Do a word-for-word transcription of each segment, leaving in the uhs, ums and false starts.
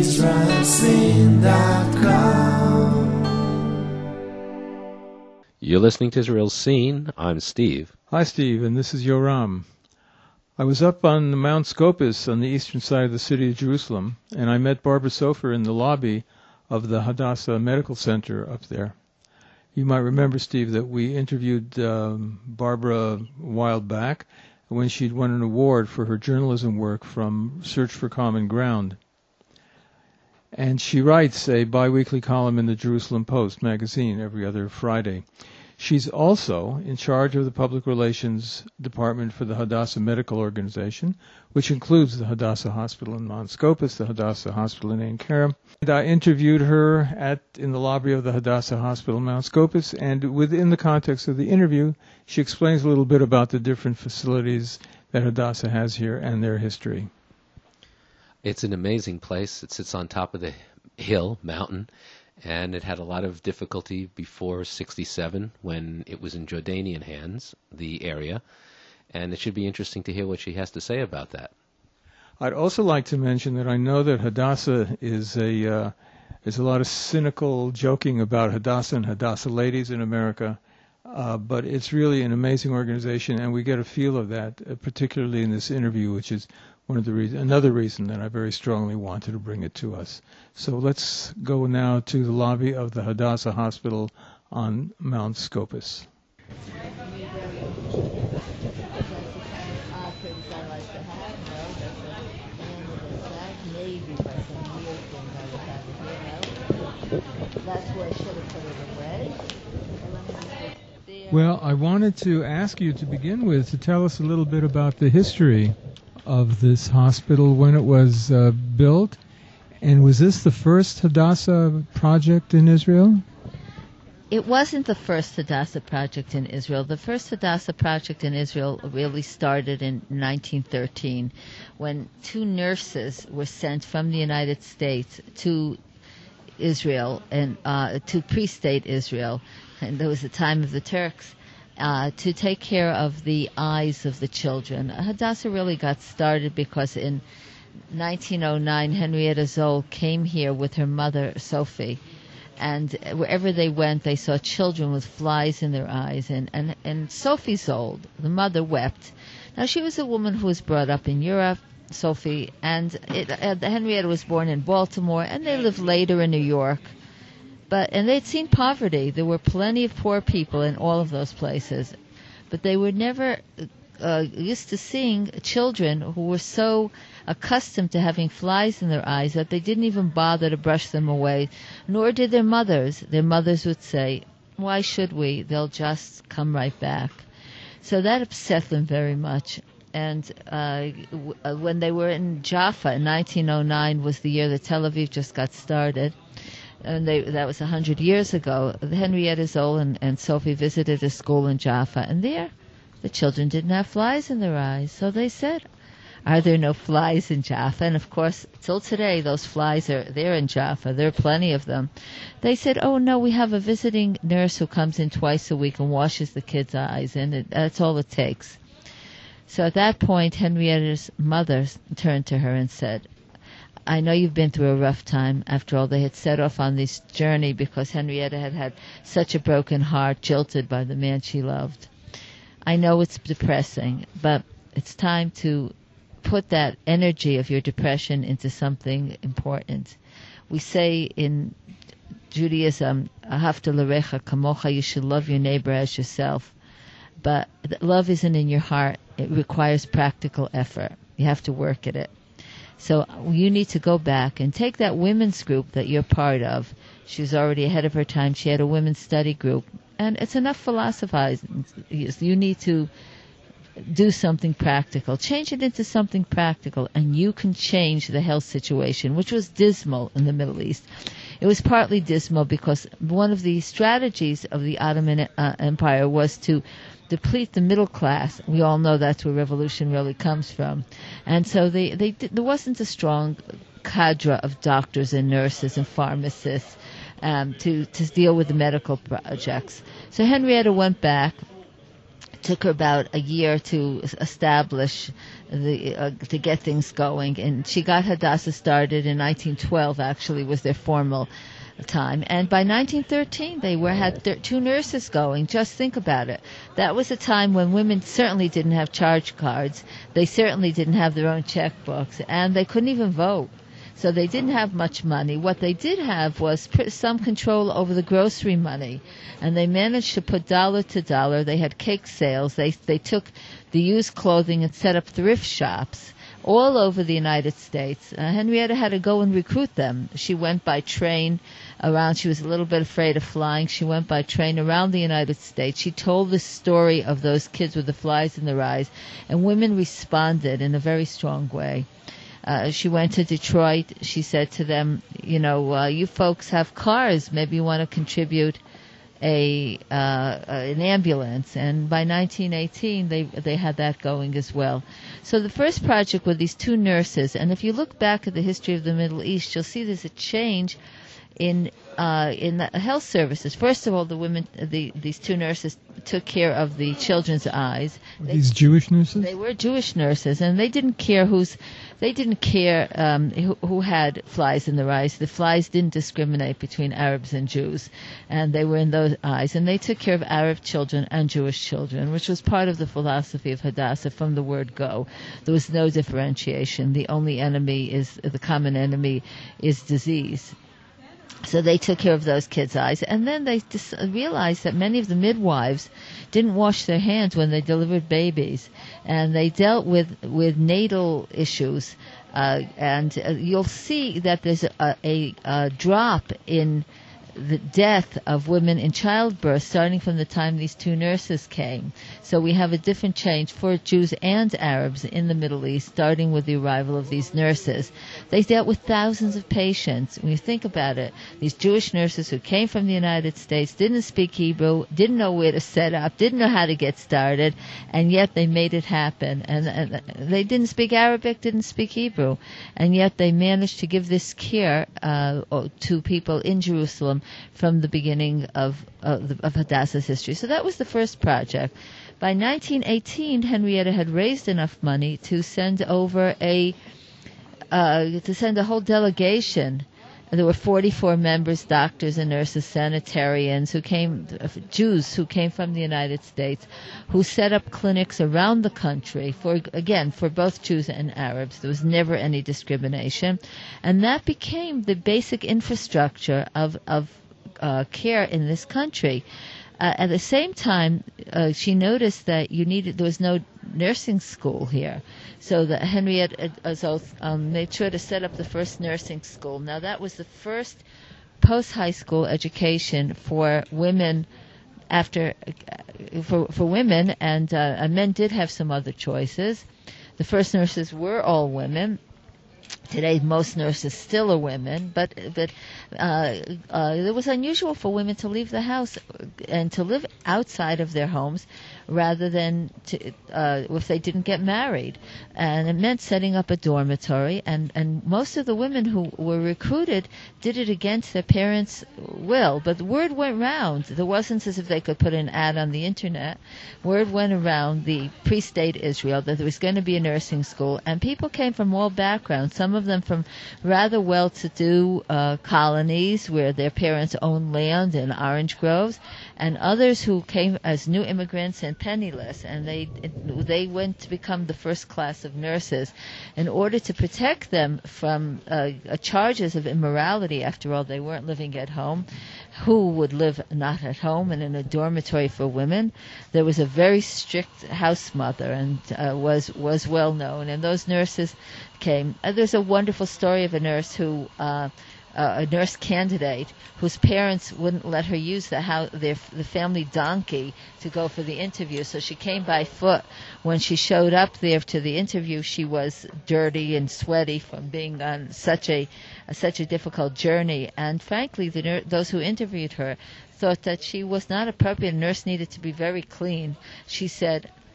Israel Scene dot com. You're listening to Israel Scene. I'm Steve. Hi, Steve, and this is Yoram. I was up on Mount Scopus on the eastern side of the city of Jerusalem, and I met Barbara Sofer in the lobby of the Hadassah Medical Center up there. You might remember, Steve, that we interviewed um, Barbara a while back when she'd won an award for her journalism work from Search for Common Ground. And she writes a biweekly column in the Jerusalem Post magazine every other Friday. She's also in charge of the public relations department for the Hadassah Medical Organization, which includes the Hadassah Hospital in Mount Scopus, the Hadassah Hospital in Ein Kerem. And I interviewed her at in the lobby of the Hadassah Hospital in Mount Scopus, and within the context of the interview, she explains a little bit about the different facilities that Hadassah has here and their history. It's an amazing place. It sits on top of the hill, mountain, and it had a lot of difficulty before sixty-seven when it was in Jordanian hands, the area, and it should be interesting to hear what she has to say about that. I'd also like to mention that I know that Hadassah is a uh, there's a lot of cynical joking about Hadassah and Hadassah ladies in America, uh, but it's really an amazing organization, and we get a feel of that, uh, particularly in this interview, which is one of the reasons, another reason that I very strongly wanted to bring it to us. So let's go now to the lobby of the Hadassah Hospital on Mount Scopus. Well, I wanted to ask you to begin with to tell us a little bit about the history of this hospital, when it was uh, built, and was this the first Hadassah project in Israel? It wasn't the first Hadassah project in Israel. The first Hadassah project in Israel really started in nineteen thirteen, when two nurses were sent from the United States to Israel and uh, to pre-state Israel, and there was the time of the Turks. Uh, to take care of the eyes of the children. Hadassah really got started because in nineteen oh nine, Henrietta Zoll came here with her mother, Sophie, and wherever they went, they saw children with flies in their eyes, and, and, and Sophie Zoll, the mother, wept. Now, she was a woman who was brought up in Europe, Sophie, and it, uh, Henrietta was born in Baltimore, and they lived later in New York. But and they'd seen poverty. There were plenty of poor people in all of those places, but they were never uh, used to seeing children who were so accustomed to having flies in their eyes that they didn't even bother to brush them away, nor did their mothers. Their mothers would say, "Why should we? They'll just come right back." So that upset them very much. And uh, w- uh, when they were in Jaffa in nineteen oh nine was the year that Tel Aviv just got started. And they, that was a hundred years ago. Henrietta Zoll and, and Sophie visited a school in Jaffa, and there the children didn't have flies in their eyes. So they said, "Are there no flies in Jaffa?" And of course, till today, those flies are there in Jaffa. There are plenty of them. They said, "Oh no, we have a visiting nurse who comes in twice a week and washes the kids' eyes, and it, that's all it takes." So at that point, Henrietta's mother turned to her and said, "I know you've been through a rough time." After all, they had set off on this journey because Henrietta had had such a broken heart, jilted by the man she loved. "I know it's depressing, but it's time to put that energy of your depression into something important. We say in Judaism, Ahavta l'recha kamocha, you should love your neighbor as yourself. But love isn't in your heart. It requires practical effort. You have to work at it. So you need to go back and take that women's group that you're part of." She was already ahead of her time. She had a women's study group. And it's enough philosophizing. You need to do something practical. Change it into something practical, and you can change the health situation, which was dismal in the Middle East. It was partly dismal because one of the strategies of the Ottoman uh, Empire was to deplete the middle class. We all know that's where revolution really comes from. And so they, they there wasn't a strong cadre of doctors and nurses and pharmacists um, to, to deal with the medical projects. So Henrietta went back took her about a year to establish the uh, to get things going, and she got Hadassah started in nineteen twelve. Actually, was their formal time, and by nineteen thirteen they were had th- two nurses going. Just think about it. That was a time when women certainly didn't have charge cards. They certainly didn't have their own checkbooks, and they couldn't even vote. So they didn't have much money. What they did have was pr- some control over the grocery money, and they managed to put dollar to dollar. They had cake sales. They they took the used clothing and set up thrift shops all over the United States. Uh, Henrietta had to go and recruit them. She went by train around. She was a little bit afraid of flying. She went by train around the United States. She told the story of those kids with the flies in their eyes, and women responded in a very strong way. Uh, she went to Detroit. She said to them, you know, uh, you folks have cars. Maybe you want to contribute a uh, uh, an ambulance. And by nineteen eighteen, they they had that going as well. So the first project were these two nurses. And if you look back at the history of the Middle East, you'll see there's a change in uh, in the health services. First of all, the women, the these two nurses took care of the children's eyes. They, these Jewish nurses? They were Jewish nurses, and they didn't care who's, they didn't care um, who, who had flies in their eyes. The flies didn't discriminate between Arabs and Jews, and they were in those eyes. And they took care of Arab children and Jewish children, which was part of the philosophy of Hadassah from the word go. There was no differentiation. The only enemy is, the common enemy is disease. So they took care of those kids' eyes. And then they dis- realized that many of the midwives didn't wash their hands when they delivered babies. And they dealt with, with natal issues. Uh, and uh, you'll see that there's a, a, a drop in the death of women in childbirth starting from the time these two nurses came. So we have a different change for Jews and Arabs in the Middle East, starting with the arrival of these nurses. They dealt with thousands of patients. When you think about it, these Jewish nurses who came from the United States didn't speak Hebrew, didn't know where to set up, didn't know how to get started, and yet they made it happen. And, and they didn't speak Arabic, didn't speak Hebrew, and yet they managed to give this care uh, to people in Jerusalem from the beginning of, uh, the, of Hadassah's history. So that was the first project. By nineteen eighteen, Henrietta had raised enough money to send over a uh, to send a whole delegation. There were forty-four members, doctors and nurses, sanitarians who came, uh, Jews who came from the United States, who set up clinics around the country for, again, for both Jews and Arabs. There was never any discrimination, and that became the basic infrastructure of of uh, care in this country. Uh, at the same time, uh, she noticed that you needed there was no nursing school here, so that Henrietta Azoth um, made sure to set up the first nursing school. Now that was the first post-high school education for women. After uh, for for women, and, uh, and men did have some other choices. The first nurses were all women. Today, most nurses still are women, but but uh, uh, it was unusual for women to leave the house and to live outside of their homes rather than to, uh, if they didn't get married. And it meant setting up a dormitory, and, and most of the women who were recruited did it against their parents' will. But the word went round. There wasn't as if they could put an ad on the internet. Word went around the pre-state Israel that there was going to be a nursing school, and people came from all backgrounds, some of them from rather well-to-do uh, colonies where their parents owned land in orange groves, and others who came as new immigrants and penniless, and they they went to become the first class of nurses in order to protect them from uh, charges of immorality. After all, they weren't living at home. Who would live not at home and in a dormitory for women? There was a very strict house mother, and uh, was was well known. And those nurses came. Uh, there's a wonderful story of a nurse who. Uh, Uh, a nurse candidate whose parents wouldn't let her use the house, their, the family donkey to go for the interview, so she came by foot. When she showed up there to the interview, she was dirty and sweaty from being on such a, a such a difficult journey. And frankly, the nur- those who interviewed her thought that she was not appropriate. A nurse needed to be very clean. She said,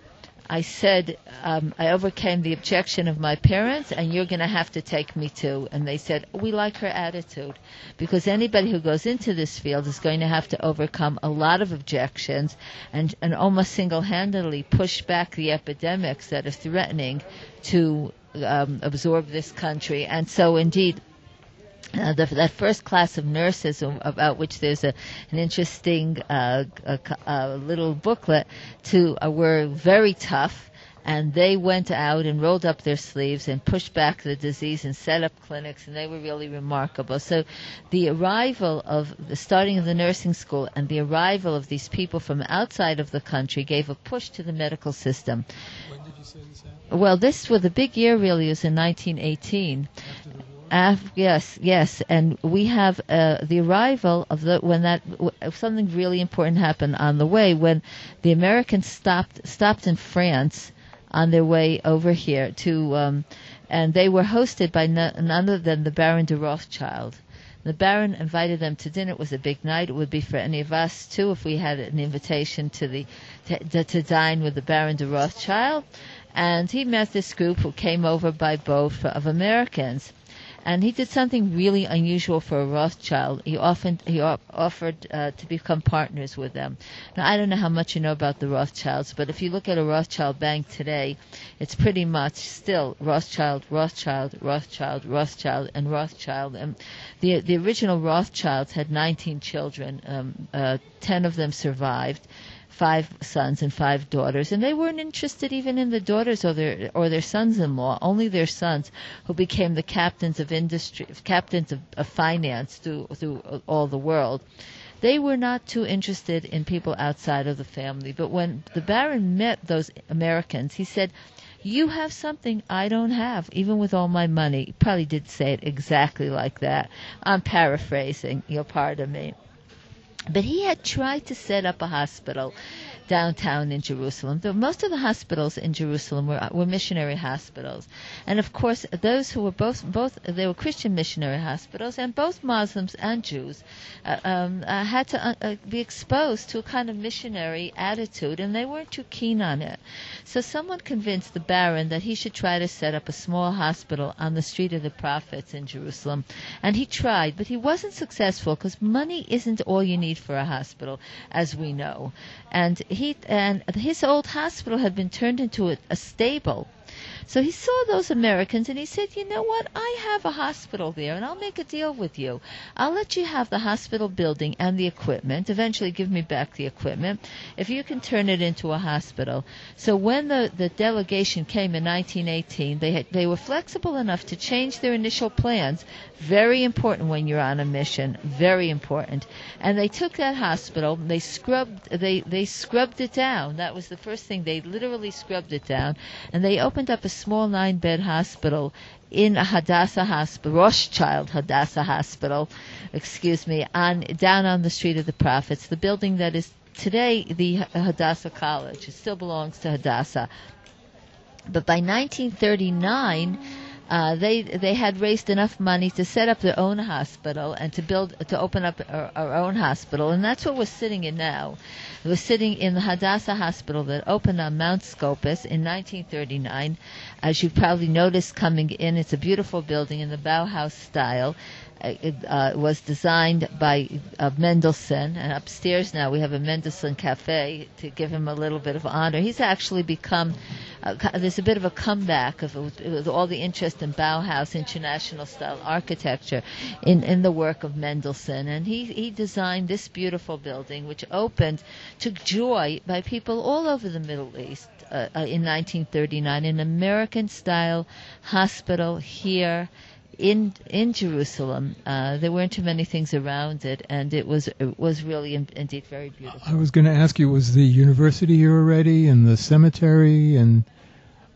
I said, um, I overcame the objection of my parents, and you're going to have to take me too. And they said, we like her attitude, because anybody who goes into this field is going to have to overcome a lot of objections and, and almost single-handedly push back the epidemics that are threatening to um, absorb this country. And so, indeed, Uh, the, that first class of nurses, um, about which there's a, an interesting uh, a, a little booklet, to uh, were very tough, and they went out and rolled up their sleeves and pushed back the disease and set up clinics, and they were really remarkable. So the arrival of the starting of the nursing school and the arrival of these people from outside of the country gave a push to the medical system. When did you say this happened? Well, this was the big year really was in nineteen eighteen. Af- yes, yes, and we have uh, the arrival of the when that w- something really important happened on the way when the Americans stopped stopped in France on their way over here to, um, and they were hosted by no, none other than the Baron de Rothschild. The Baron invited them to dinner. It was a big night. It would be for any of us too if we had an invitation to the to, to, to dine with the Baron de Rothschild, and he met this group who came over by boat for, of Americans. And he did something really unusual for a Rothschild. He often he o- offered uh, to become partners with them. Now, I don't know how much you know about the Rothschilds, but if you look at a Rothschild bank today, it's pretty much still Rothschild, Rothschild, Rothschild, Rothschild, and Rothschild. And the the original Rothschilds had nineteen children. Um, uh, ten of them survived. Five sons and five daughters, and they weren't interested even in the daughters or their or their sons-in-law. Only their sons, who became the captains of industry, captains of, of finance through through all the world. They were not too interested in people outside of the family. But when the Baron met those Americans, he said, "You have something I don't have, even with all my money." He probably did say it exactly like that. I'm paraphrasing. You'll pardon me. But he had tried to set up a hospital downtown in Jerusalem. The, most of the hospitals in Jerusalem were, were missionary hospitals. And of course, those who were both, both they were Christian missionary hospitals, and both Muslims and Jews uh, um, uh, had to uh, uh, be exposed to a kind of missionary attitude, and they weren't too keen on it. So someone convinced the Baron that he should try to set up a small hospital on the Street of the Prophets in Jerusalem. And he tried, but he wasn't successful, because money isn't all you need for a hospital, as we know. And he and his old hospital had been turned into a, a stable. So he saw those Americans and he said, "You know what? I have a hospital there, and I'll make a deal with you. I'll let you have the hospital building and the equipment. Eventually give me back the equipment if you can turn it into a hospital." So when the, the delegation came in nineteen eighteen, they had, they were flexible enough to change their initial plans. Very important when you're on a mission. Very important. And they took that hospital, they scrubbed they, they scrubbed it down. That was the first thing. They literally scrubbed it down. And they opened up a small nine-bed hospital in a Hadassah Hospital, Rothschild Hadassah Hospital, excuse me, on down on the Street of the Prophets, the building that is today the Hadassah College. It still belongs to Hadassah. But by nineteen thirty-nine, uh, they they had raised enough money to set up their own hospital and to build to open up our, our own hospital, and that's what we're sitting in now. We're sitting in the Hadassah Hospital that opened on Mount Scopus in nineteen thirty-nine. As you probably noticed coming in, it's a beautiful building in the Bauhaus style. It uh, was designed by uh, Mendelssohn, and upstairs now we have a Mendelssohn Cafe to give him a little bit of honor. He's actually become, uh, there's a bit of a comeback of with all the interest in Bauhaus international style architecture in, in the work of Mendelssohn, and he, he designed this beautiful building which opened to joy by people all over the Middle East uh, uh, in nineteen thirty-nine, an American-style hospital here in in Jerusalem. Uh, there weren't too many things around it, and it was it was really in, indeed very beautiful. I was going to ask you, was the university here already, and the cemetery, and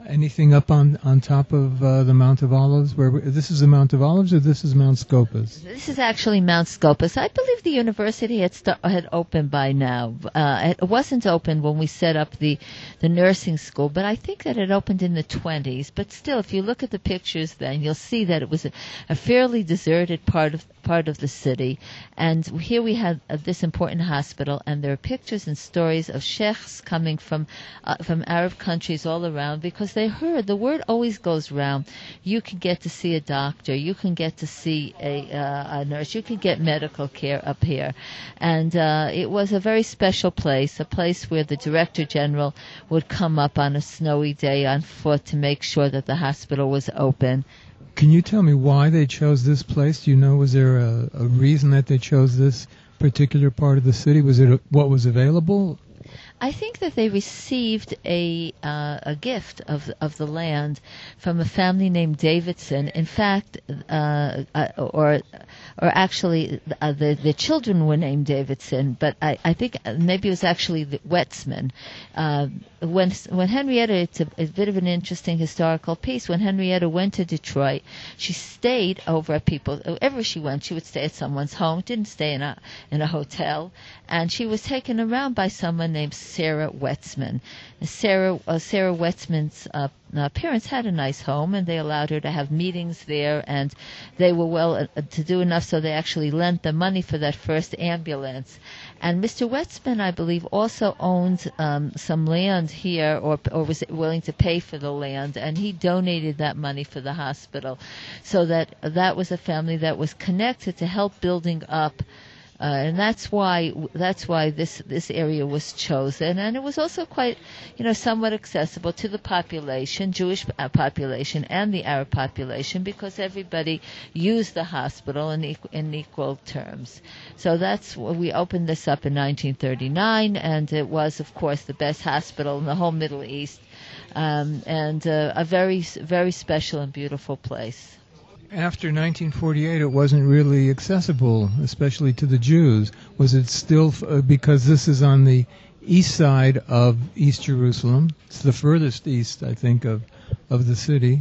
Anything up on, on top of uh, the Mount of Olives? Where we, this is the Mount of Olives, or this is Mount Scopus? This is actually Mount Scopus. I believe the university had st- had opened by now. Uh, it wasn't open when we set up the, the nursing school, but I think that it opened in the twenties. But still, if you look at the pictures then, you'll see that it was a, a fairly deserted part of part of the city. And here we had uh, this important hospital, and there are pictures and stories of sheikhs coming from uh, from Arab countries all around, because they heard, the word always goes round, you can get to see a doctor, you can get to see a, uh, a nurse, you can get medical care up here. And uh, it was a very special place, a place where the Director General would come up on a snowy day on foot to make sure that the hospital was open. Can you tell me why they chose this place? Do you know, was there a, a reason that they chose this particular part of the city? Was it a, what was available? I think that they received a uh, a gift of of the land from a family named Davidson. In fact, uh, uh, or or actually, uh, the the children were named Davidson, but I, I think maybe it was actually the Wetzman. Uh, when when Henrietta, it's a, a bit of an interesting historical piece. When Henrietta went to Detroit, she stayed over at people. Wherever she went, she would stay at someone's home. Didn't stay in a in a hotel, and she was taken around by someone named Sarah Wetzman. Sarah uh, Sarah Wetzman's uh, uh, parents had a nice home, and they allowed her to have meetings there, and they were well uh, to do enough so they actually lent the money for that first ambulance. And Mister Wetzman, I believe, also owned um, some land here, or or was willing to pay for the land, and he donated that money for the hospital, so that that was a family that was connected to help building up. Uh, and that's why that's why this this area was chosen, and it was also quite, you know, somewhat accessible to the population, Jewish population and the Arab population, because everybody used the hospital in equal, in equal terms. So that's we opened this up in nineteen thirty-nine, and it was, of course, the best hospital in the whole Middle East, um, and uh, a very very special and beautiful place. After nineteen forty-eight, it wasn't really accessible, especially to the Jews. Was it still, uh, because this is on the east side of East Jerusalem? It's the furthest east, I think, of of the city.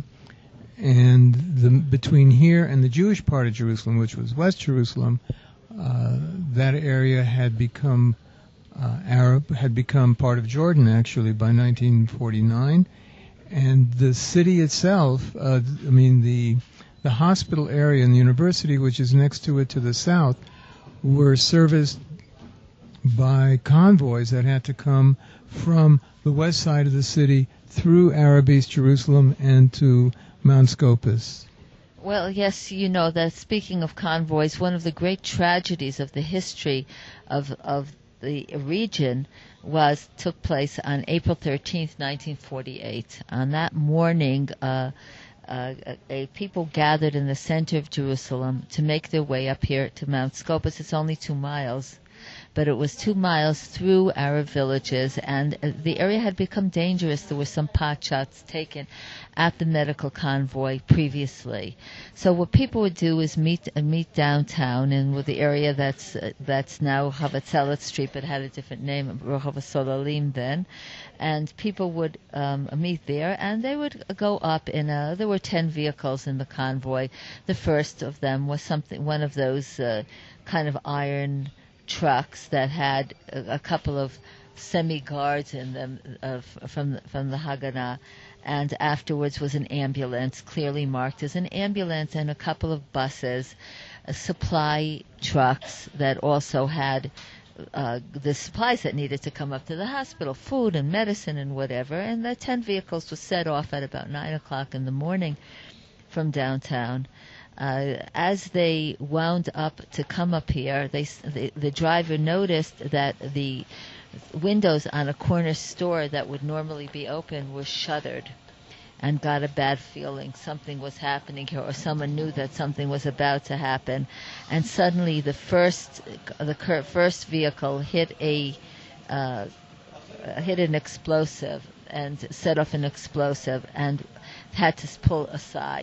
And the, between here and the Jewish part of Jerusalem, which was West Jerusalem, uh, that area had become uh, Arab, had become part of Jordan, actually, by nineteen forty-nine. And the city itself, uh, I mean, the the hospital area and the university, which is next to it to the south, were serviced by convoys that had to come from the west side of the city through Arab East Jerusalem and to Mount Scopus. Well, yes, you know that, speaking of convoys, one of the great tragedies of the history of of the region was took place on April thirteenth, nineteen forty-eight. On that morning, uh, Uh, a, a people gathered in the center of Jerusalem to make their way up here to Mount Scopus. It's only two miles, but it was two miles through Arab villages, and uh, the area had become dangerous. There were some pot shots taken at the medical convoy previously. So what people would do is meet uh, meet downtown in with the area that's uh, that's now Havatzelet Street, but had a different name, Rehov Solalim then. And people would um, meet there, and they would go up in a. There were ten vehicles in the convoy. The first of them was something, one of those uh, kind of iron trucks that had a, a couple of semi-guards in them uh, from from the Haganah, and afterwards was an ambulance, clearly marked as an ambulance, and a couple of buses, uh, supply trucks that also had Uh, the supplies that needed to come up to the hospital, food and medicine and whatever, and the ten vehicles were set off at about nine o'clock in the morning from downtown. Uh, as they wound up to come up here, they, the, the driver noticed that the windows on a corner store that would normally be open were shuttered, and got a bad feeling something was happening here, or someone knew that something was about to happen. And suddenly the first the first vehicle hit a uh, hit an explosive and set off an explosive and had to pull aside.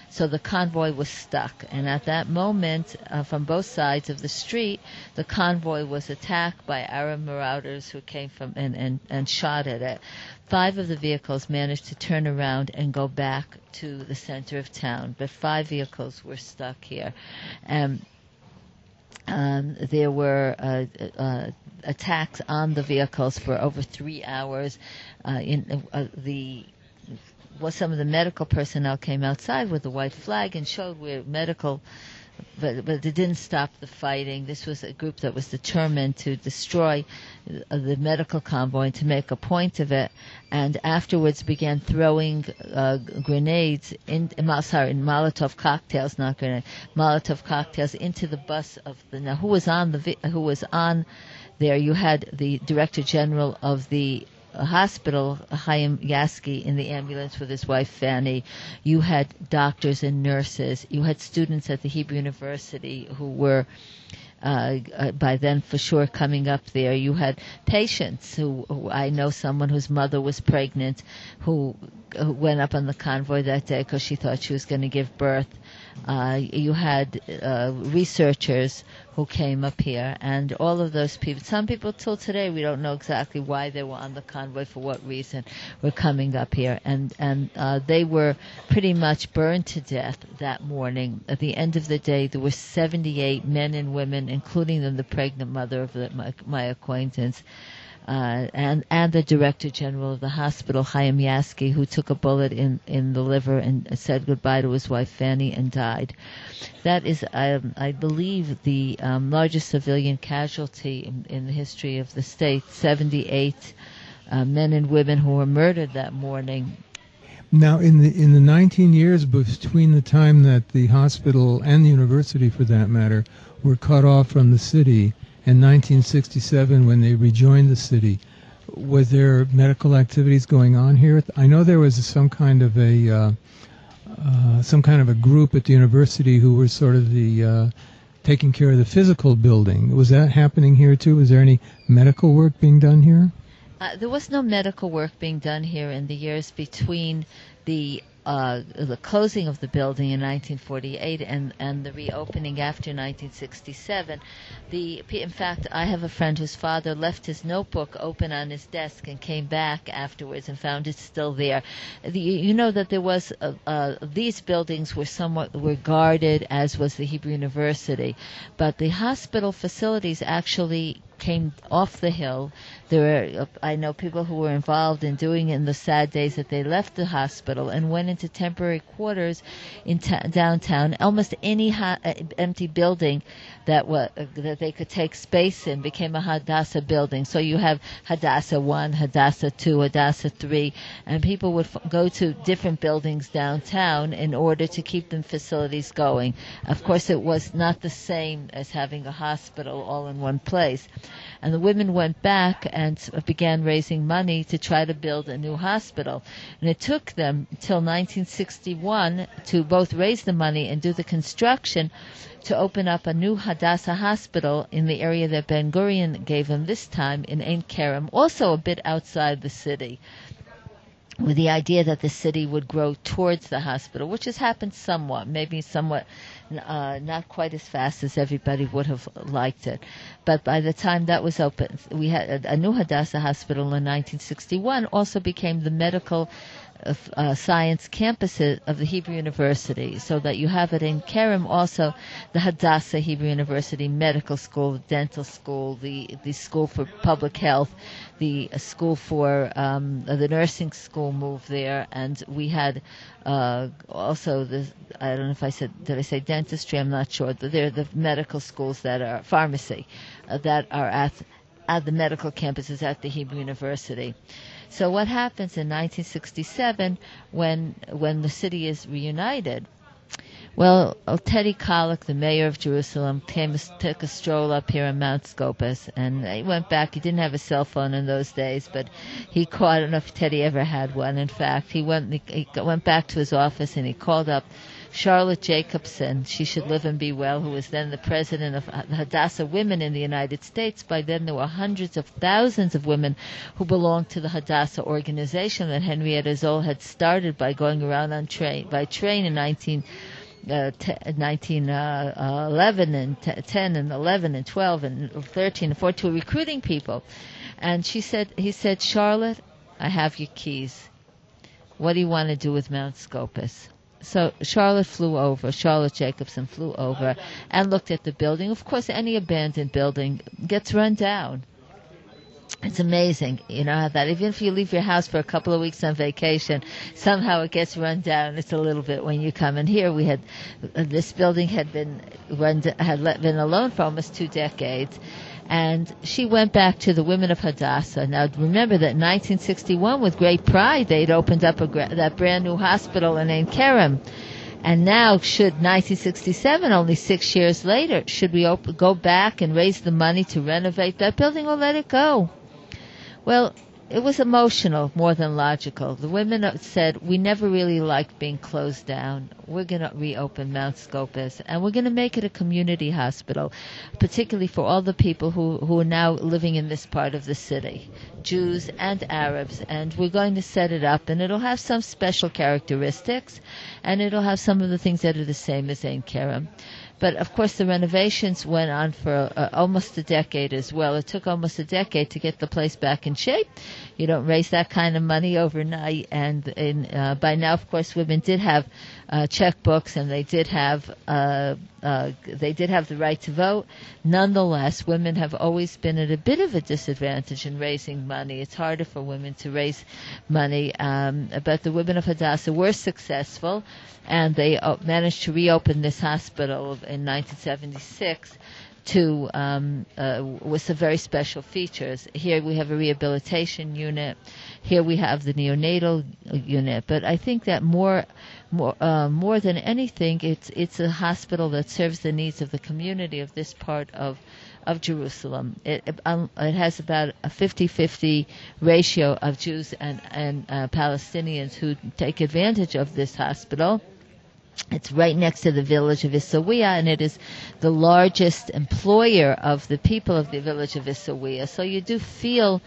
So the convoy was stuck. And at that moment, uh, from both sides of the street, the convoy was attacked by Arab marauders who came from and, and, and shot at it. Five of the vehicles managed to turn around and go back to the center of town, but five vehicles were stuck here. Um, um, there were uh, uh, attacks on the vehicles for over three hours. Uh, in uh, the well, some of the medical personnel came outside with a white flag and showed where medical. But, but it didn't stop the fighting. This was a group that was determined to destroy uh, the medical convoy and to make a point of it. And afterwards began throwing uh, grenades, in, uh, sorry, Molotov cocktails, not grenades, Molotov cocktails into the bus of the. Now, who was on the vi- who was on there? You had the Director General of the a hospital, Chaim Yaski, in the ambulance with his wife Fanny. You had doctors and nurses. You had students at the Hebrew University who were uh, uh, by then for sure coming up there. You had patients who, who I know someone whose mother was pregnant who, who went up on the convoy that day because she thought she was going to give birth. Uh, you had uh, researchers who came up here, and all of those people, some people till today, we don't know exactly why they were on the convoy, for what reason, were coming up here. And, and uh, they were pretty much burned to death that morning. At the end of the day, there were seventy-eight men and women, including them the pregnant mother of the, my, my acquaintance, Uh, and, and the Director General of the hospital, Chaim Yaski, who took a bullet in, in the liver and said goodbye to his wife Fanny and died. That is, um, I believe, the um, largest civilian casualty in, in the history of the state, seventy-eight uh, men and women who were murdered that morning. Now, in the in the nineteen years between the time that the hospital and the university, for that matter, were cut off from the city, in nineteen sixty-seven, when they rejoined the city, was there medical activities going on here? I know there was some kind of a uh, uh, some kind of a group at the university who were sort of the uh, taking care of the physical building. Was that happening here too? Was there any medical work being done here? Uh, there was no medical work being done here in the years between the Uh, the closing of the building in nineteen forty-eight and, and the reopening after nineteen sixty-seven. The, in fact, I have a friend whose father left his notebook open on his desk and came back afterwards and found it still there. The, you know that there was, uh, uh, these buildings were somewhat, were guarded, as was the Hebrew University, but the hospital facilities actually came off the hill. There were, I know people who were involved in doing it in the sad days that they left the hospital and went into temporary quarters in ta- downtown. Almost any ha- empty building that wa- uh, that they could take space in became a Hadassah building. So you have Hadassah one, Hadassah two, Hadassah three, and people would f- go to different buildings downtown in order to keep the facilities going. Of course, it was not the same as having a hospital all in one place. And the women went back and began raising money to try to build a new hospital. And it took them till nineteen sixty-one to both raise the money and do the construction to open up a new Hadassah hospital in the area that Ben Gurion gave them this time in Ein Kerem, also a bit outside the city, with the idea that the city would grow towards the hospital, which has happened somewhat, maybe somewhat uh, not quite as fast as everybody would have liked it. But by the time that was open, we had a, a new Hadassah hospital in nineteen sixty-one, also became the medical uh, uh, science campus of the Hebrew University, so that you have it in Kerem also, the Hadassah Hebrew University Medical School, the dental school, the, the school for public health, the school for um, the nursing school moved there, and we had uh, also the, I don't know if I said, did I say dentistry? I'm not sure. They're the medical schools that are pharmacy uh, that are at at the medical campuses at the Hebrew University. So what happens in nineteen sixty-seven when when the city is reunited? Well, Teddy Kollek, the mayor of Jerusalem, came took a stroll up here in Mount Scopus, and he went back. He didn't have a cell phone in those days, but he called. I don't know if Teddy ever had one. In fact, he went he went back to his office and he called up Charlotte Jacobson, she should live and be well, who was then the president of Hadassah Women in the United States. By then there were hundreds of thousands of women who belonged to the Hadassah organization that Henrietta Zoll had started by going around on train by train in nineteen Uh, t- nineteen eleven and t- ten and eleven and twelve and thirteen and fourteen, recruiting people. And she said, he said, Charlotte, I have your keys. What do you want to do with Mount Scopus? So Charlotte flew over, Charlotte Jacobson flew over and looked at the building. Of course, any abandoned building gets run down. It's amazing, you know, how that even if you leave your house for a couple of weeks on vacation, somehow it gets run down. It's a little bit when you come. And here we had, uh, this building had been run, had let, been alone for almost two decades. And she went back to the women of Hadassah. Now, remember that in nineteen sixty-one, with great pride, they'd opened up a, that brand new hospital in Ein Kerem. And now, should nineteen sixty-seven, only six years later, should we op- go back and raise the money to renovate that building or let it go? Well, it was emotional more than logical. The women said, we never really liked being closed down. We're going to reopen Mount Scopus, and we're going to make it a community hospital, particularly for all the people who, who are now living in this part of the city, Jews and Arabs. And we're going to set it up, and it'll have some special characteristics, and it'll have some of the things that are the same as Ein Kerem. But, of course, the renovations went on for uh, almost a decade as well. It took almost a decade to get the place back in shape. You don't raise that kind of money overnight. And in, uh, by now, of course, women did have uh, checkbooks, and they did have uh, uh, they did have the right to vote. Nonetheless, women have always been at a bit of a disadvantage in raising money. It's harder for women to raise money. Um, but the women of Hadassah were successful, and they uh, managed to reopen this hospital in nineteen seventy-six to um, uh, with some very special features. Here we have a rehabilitation unit. Here we have the neonatal unit. But I think that more, more, uh, more than anything, it's it's a hospital that serves the needs of the community of this part of of Jerusalem. It it, um, it has about a fifty-fifty ratio of Jews and and uh, Palestinians who take advantage of this hospital. It's right next to the village of Issawiyah, and it is the largest employer of the people of the village of Issawiyah. So you do feel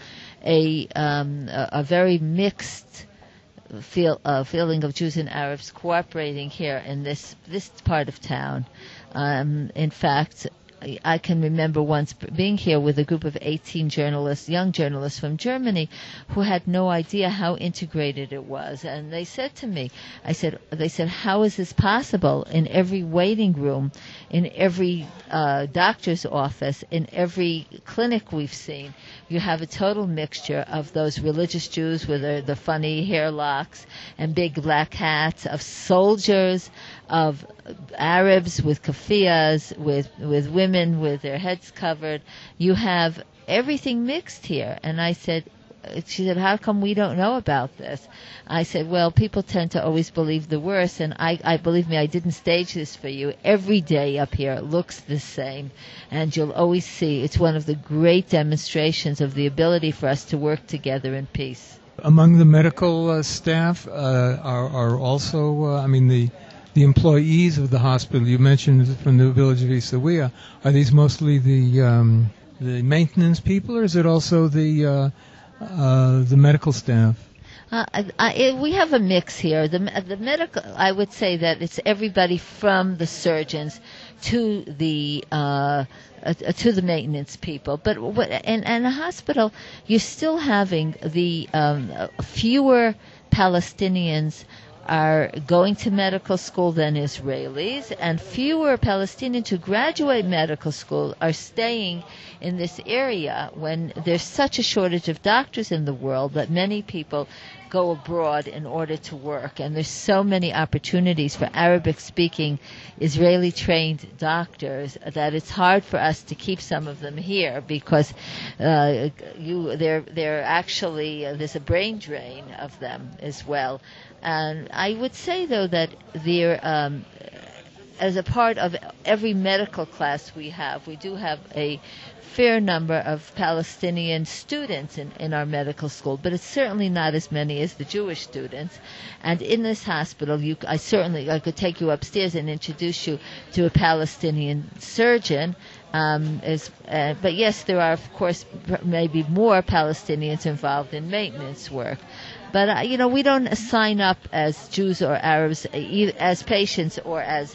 a um, a, a very mixed feel uh, feeling of Jews and Arabs cooperating here in this this part of town. Um, in fact, I can remember once being here with a group of eighteen journalists, young journalists from Germany, who had no idea how integrated it was. And they said to me, I said, they said, how is this possible? In every waiting room, in every uh, doctor's office, in every clinic we've seen, you have a total mixture of those religious Jews with their, the funny hair locks and big black hats, of soldiers, of Arabs with keffiyehs, with with women with their heads covered. You have everything mixed here. And I said, she said, how come we don't know about this? I said, well, people tend to always believe the worst, and I, I believe me, I didn't stage this for you. Every day up here looks the same, and you'll always see it's one of the great demonstrations of the ability for us to work together in peace. Among the medical uh, staff uh, are, are also, uh, I mean, the the employees of the hospital, you mentioned from the village of Issawiyah, are these mostly the um, the maintenance people, or is it also the uh, uh, the medical staff? Uh, I, I, we have a mix here. The, the medical, I would say that it's everybody from the surgeons to the uh, uh, to the maintenance people. But what, in, in a hospital, you're still having the um, fewer Palestinians are going to medical school than Israelis, and fewer Palestinians who graduate medical school are staying in this area when there's such a shortage of doctors in the world that many people go abroad in order to work. And there's so many opportunities for Arabic-speaking, Israeli-trained doctors that it's hard for us to keep some of them here because uh, you, they're, they're actually, uh, there's a brain drain of them as well. And I would say, though, that there, um, as a part of every medical class we have, we do have a fair number of Palestinian students in, in our medical school, but it's certainly not as many as the Jewish students. And in this hospital, you, I certainly I could take you upstairs and introduce you to a Palestinian surgeon. Um, is, uh, but yes, there are, of course, maybe more Palestinians involved in maintenance work. But, uh, you know, we don't sign up as Jews or Arabs, either as patients or as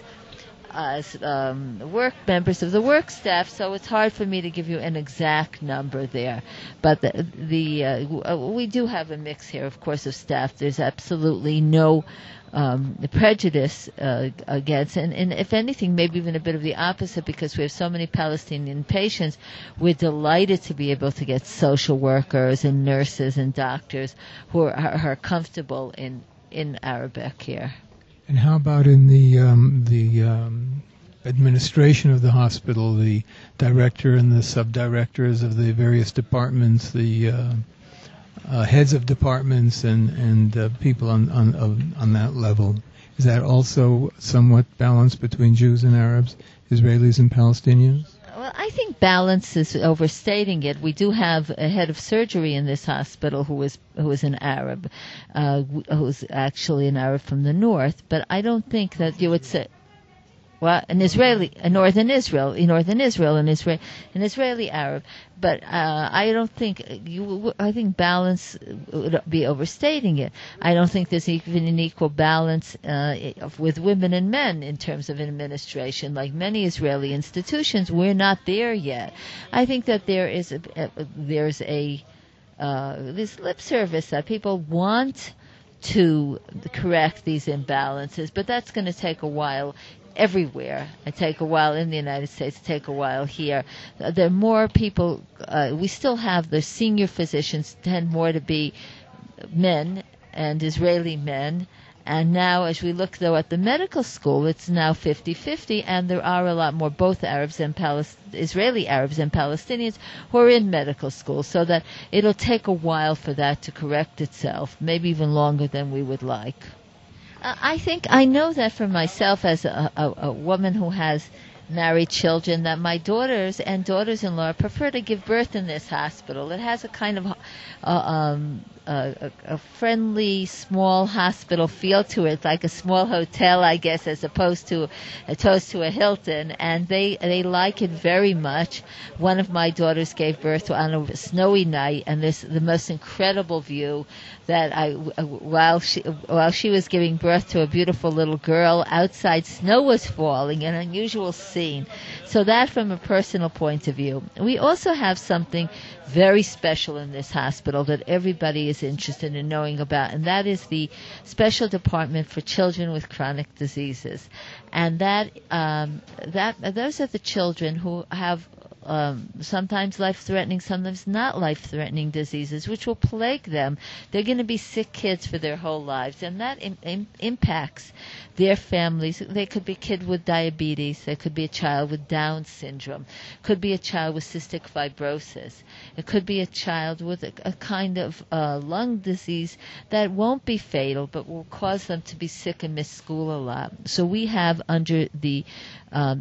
as um, work members of the work staff, so it's hard for me to give you an exact number there. But the, the uh, we do have a mix here, of course, of staff. There's absolutely no um, prejudice uh, against, and, and if anything, maybe even a bit of the opposite, because we have so many Palestinian patients. We're delighted to be able to get social workers and nurses and doctors who are, are comfortable in, in Arabic here. And how about in the um, the um, administration of the hospital, the director and the sub-directors of the various departments, the uh, uh, heads of departments, and and uh, people on on on that level? Is that also somewhat balanced between Jews and Arabs, Israelis and Palestinians? Well, I think balance is overstating it. We do have a head of surgery in this hospital who is who is an Arab, uh, who's actually an Arab from the north. But I don't think that you would say, well, an Israeli, a northern Israel, in northern Israel, an Israel, an Israeli Arab. But uh, I don't think you. I think balance would be overstating it. I don't think there's even an equal balance uh, with women and men in terms of administration. Like many Israeli institutions, we're not there yet. I think that there is a, a there's a uh, this lip service that people want to correct these imbalances, but that's going to take a while. Everywhere. It take a while in the United States, take a while here. There are more people, uh, we still have the senior physicians tend more to be men and Israeli men. And now as we look, though, at the medical school, it's now fifty-fifty, and there are a lot more both Arabs and Palest- Israeli Arabs and Palestinians who are in medical school, so that it'll take a while for that to correct itself, maybe even longer than we would like. Uh, I think I know that for myself as a, a, a woman who has married children, that my daughters and daughters-in-law prefer to give birth in this hospital. It has a kind of uh, um, a, a friendly, small hospital feel to it, like a small hotel, I guess, as opposed to opposed to a Hilton. And they they like it very much. One of my daughters gave birth on a snowy night, and there's the most incredible view that I while she while she was giving birth to a beautiful little girl, outside snow was falling, an unusual scene. So that from a personal point of view. We also have something very special in this hospital that everybody is interested in knowing about, and that is the special department for children with chronic diseases. And that um, that those are the children who have Um, sometimes life-threatening, sometimes not life-threatening diseases, which will plague them. They're going to be sick kids for their whole lives, and that im- im- impacts their families. They could be a kid with diabetes. They could be a child with Down syndrome. Could be a child with cystic fibrosis. It could be a child with a, a kind of uh, lung disease that won't be fatal, but will cause them to be sick and miss school a lot. So we have under the um,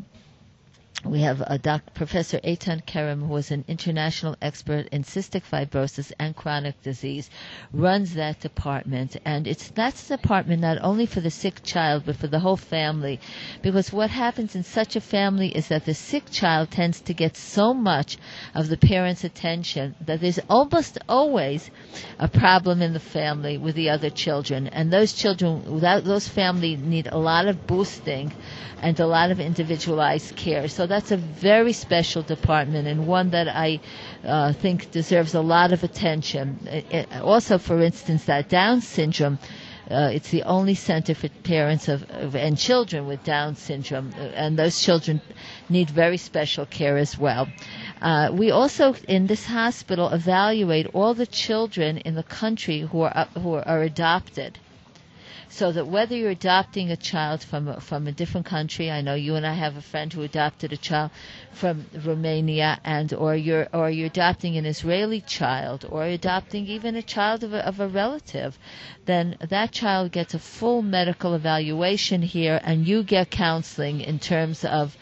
We have a doc, Professor Eitan Kerem, who is an international expert in cystic fibrosis and chronic disease, runs that department. And it's that's the department not only for the sick child, but for the whole family. Because what happens in such a family is that the sick child tends to get so much of the parents' attention that there's almost always a problem in the family with the other children. And those children, without those families, need a lot of boosting and a lot of individualized care. So that's a very special department, and one that I uh, think deserves a lot of attention. It, it, also, for instance, that Down syndrome, uh, it's the only center for parents of, of and children with Down syndrome, and those children need very special care as well. Uh, we also, in this hospital, evaluate all the children in the country who are uh, who are adopted. So that whether you're adopting a child from a, from a different country, I know you and I have a friend who adopted a child from Romania, and or you're or you're adopting an Israeli child, or adopting even a child of a, of a relative, then that child gets a full medical evaluation here, and you get counseling in terms of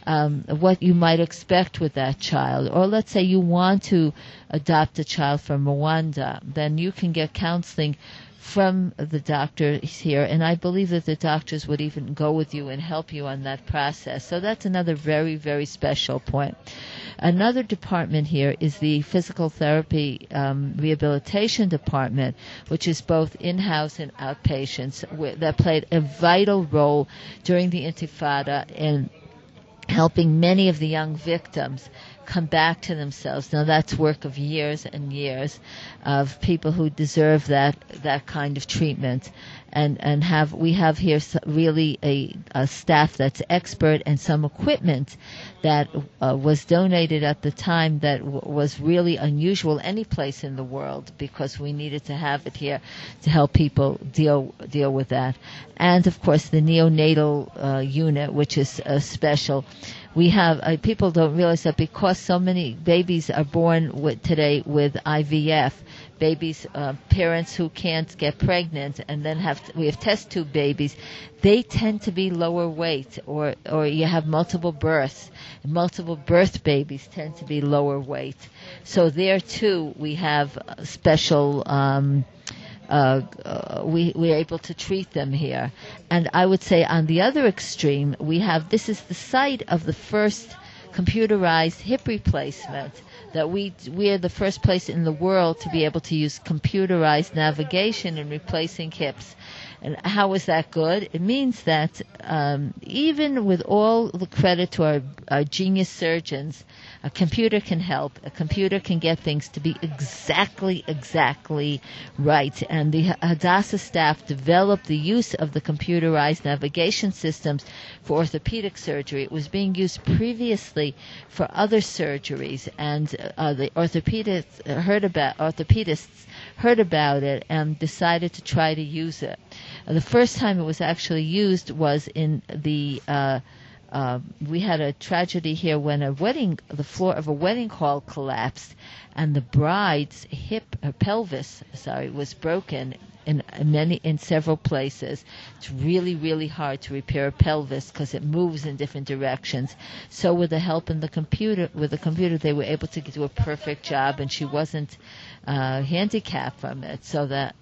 um, what you might expect with that child. Or let's say you want to adopt a child from Rwanda, then you can get counseling from the doctors here, and I believe that the doctors would even go with you and help you on that process. So that's another very, very special point. Another department here is the physical therapy um, rehabilitation department, which is both in-house and outpatients, wh- that played a vital role during the Intifada in helping many of the young victims come back to themselves. Now that's work of years and years of people who deserve that that kind of treatment, and and have we have here really a, a staff that's expert and some equipment that uh, was donated at the time that w- was really unusual any place in the world, because we needed to have it here to help people deal deal with that. And of course the neonatal uh, unit, which is uh, special. We have uh, people don't realize that because so many babies are born with, today with I V F, babies, uh, parents who can't get pregnant, and then have to, we have test tube babies. They tend to be lower weight, or or you have multiple births. Multiple birth babies tend to be lower weight. So there too we have special. Um, Uh, uh, we we are able to treat them here. And I would say on the other extreme, we have, this is the site of the first computerized hip replacement, that we we are the first place in the world to be able to use computerized navigation in replacing hips. And how is that good? It means that um, even with all the credit to our, our genius surgeons, a computer can help. A computer can get things to be exactly, exactly right. And the Hadassah staff developed the use of the computerized navigation systems for orthopedic surgery. It was being used previously for other surgeries, and uh, the orthopedists heard about orthopedists heard about it and decided to try to use it. Uh, the first time it was actually used was in the uh, uh, we had a tragedy here when a wedding, the floor of a wedding hall collapsed, and the bride's hip, her pelvis, sorry, was broken in many, in several places. It's really, really hard to repair a pelvis because it moves in different directions. So with the help in the computer, with the computer, they were able to do a perfect job, and she wasn't uh, handicapped from it. So that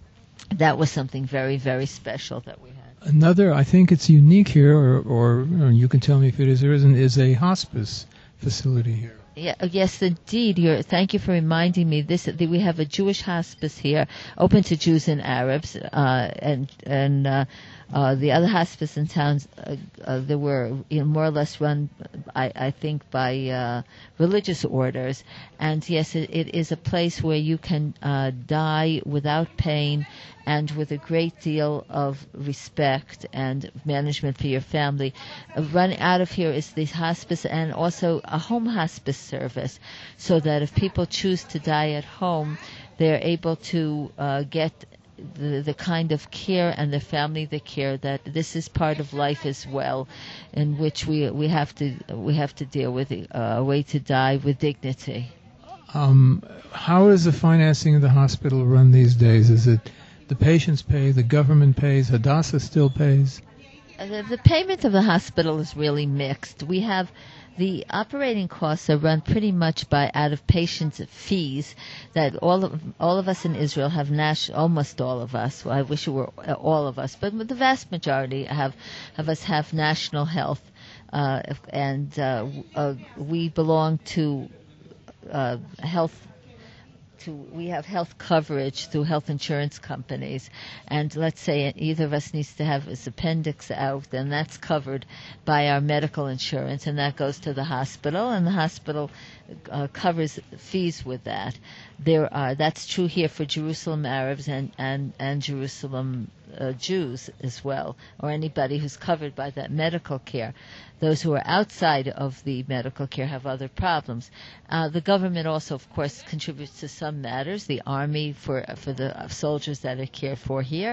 that was something very, very special that we had. Another, I think it's unique here, or, or, or you can tell me if it is or isn't, is a hospice facility here. Yeah, yes, indeed. You're, thank you for reminding me. This that we have a Jewish hospice here, open to Jews and Arabs, uh, and and uh, uh, the other hospice in towns, uh, uh, they were you know, more or less run, I, I think, by uh, religious orders. And yes, it, it is a place where you can uh, die without pain and with a great deal of respect and management for your family. Uh, run out of here is the hospice and also a home hospice service, so that if people choose to die at home, they're able to uh, get the, the kind of care and the family the care that this is part of life as well, in which we we have to we have to deal with uh, a way to die with dignity. Um, how is the financing of the hospital run these days? Is it the patients pay, the government pays, Hadassah still pays? Uh, the, the payment of the hospital is really mixed. We have the operating costs are run pretty much by out of patient fees that all of all of us in Israel have national. Almost all of us. Well, I wish it were all of us, but the vast majority have of us have national health, uh, and uh, uh, we belong to uh, health. To, we have health coverage through health insurance companies, and let's say either of us needs to have his appendix out, then that's covered by our medical insurance, and that goes to the hospital, and the hospital uh, covers fees with that. There are that's true here for Jerusalem Arabs and and and Jerusalem uh, Jews as well, or anybody who's covered by that medical care. Those who are outside of the medical care have other problems. Uh, the government also, of course, contributes to some matters. The army for for the soldiers that are cared for here,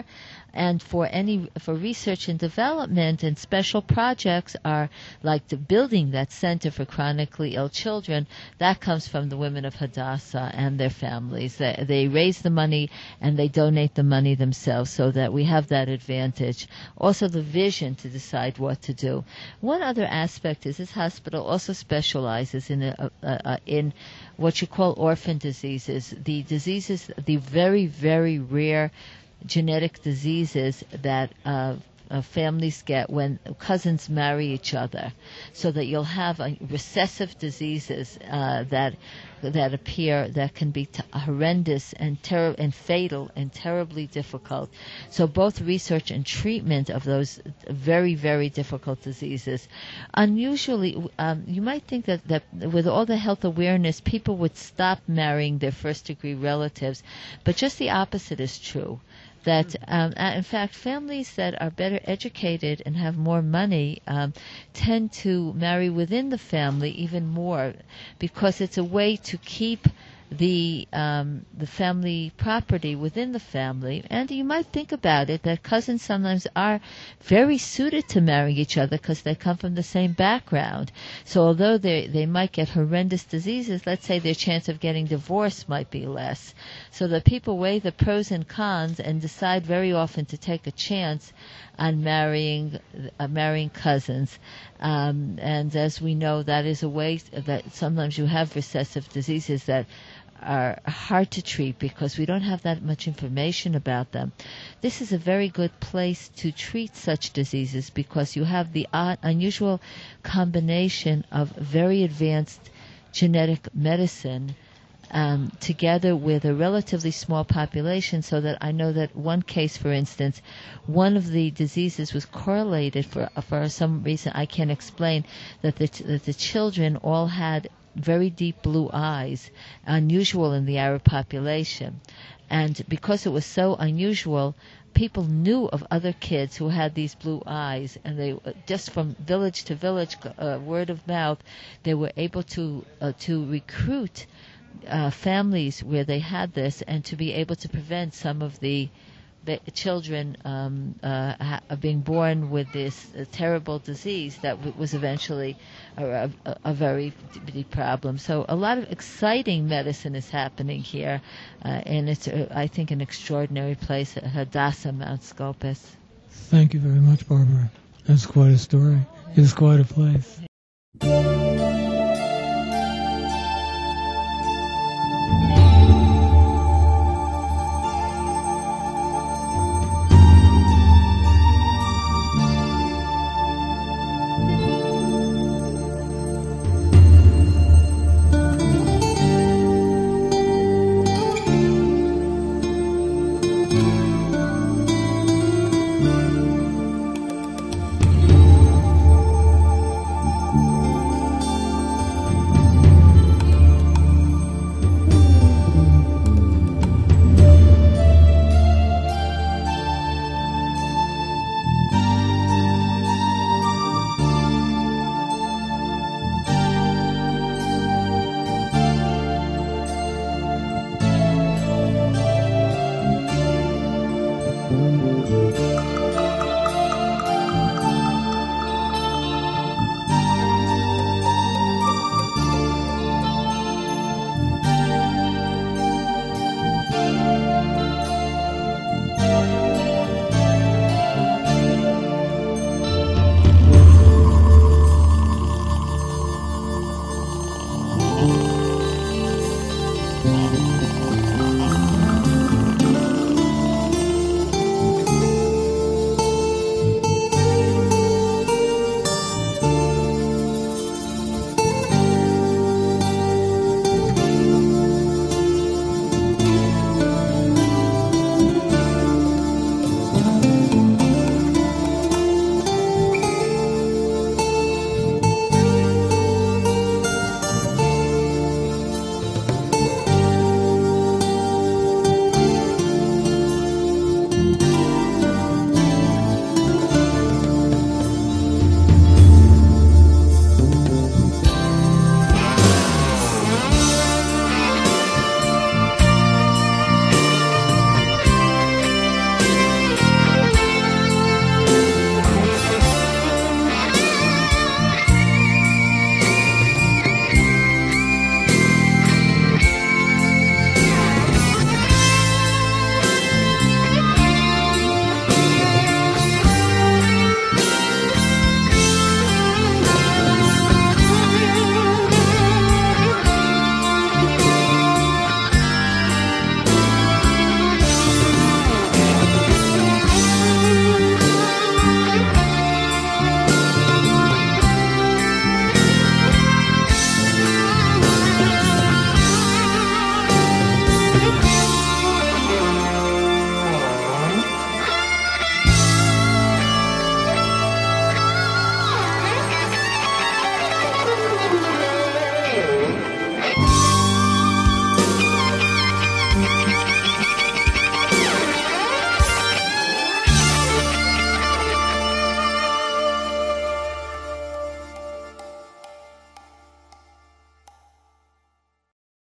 And for any for research and development and special projects are like the building that center for chronically ill children, that comes from the women of Hadassah and their families. They, they raise the money and they donate the money themselves, so that we have that advantage. Also the vision to decide what to do. One other aspect is this hospital also specializes in a, a, a, in what you call orphan diseases, the diseases, the very, very rare genetic diseases that uh, uh, families get when cousins marry each other, so that you'll have uh, recessive diseases uh, that that appear that can be t- horrendous and ter- and fatal and terribly difficult. So both research and treatment of those very, very difficult diseases. Unusually, um, you might think that, that with all the health awareness, people would stop marrying their first-degree relatives, but just the opposite is true. That, um, in fact, families that are better educated and have more money um, tend to marry within the family even more, because it's a way to keep the um, the family property within the family. And you might think about it that cousins sometimes are very suited to marrying each other because they come from the same background. So although they they might get horrendous diseases, let's say their chance of getting divorced might be less. So that people weigh the pros and cons and decide very often to take a chance on marrying uh, marrying cousins. Um, and as we know, that is a way that sometimes you have recessive diseases that are hard to treat because we don't have that much information about them. This is a very good place to treat such diseases because you have the uh, unusual combination of very advanced genetic medicine um, together with a relatively small population, so that I know that one case, for instance, one of the diseases was correlated for for some reason I can't explain, that the, that the children all had very deep blue eyes, unusual in the Arab population. And because it was so unusual, people knew of other kids who had these blue eyes, and they just from village to village, uh, word of mouth, they were able to uh, to recruit uh, families where they had this, and to be able to prevent some of the the children um, uh, ha- being born with this uh, terrible disease that w- was eventually a, a, a very big problem. So a lot of exciting medicine is happening here, uh, and it's, uh, I think, an extraordinary place at Hadassah Mount Scopus. Thank you very much, Barbara. That's quite a story. It's quite a place.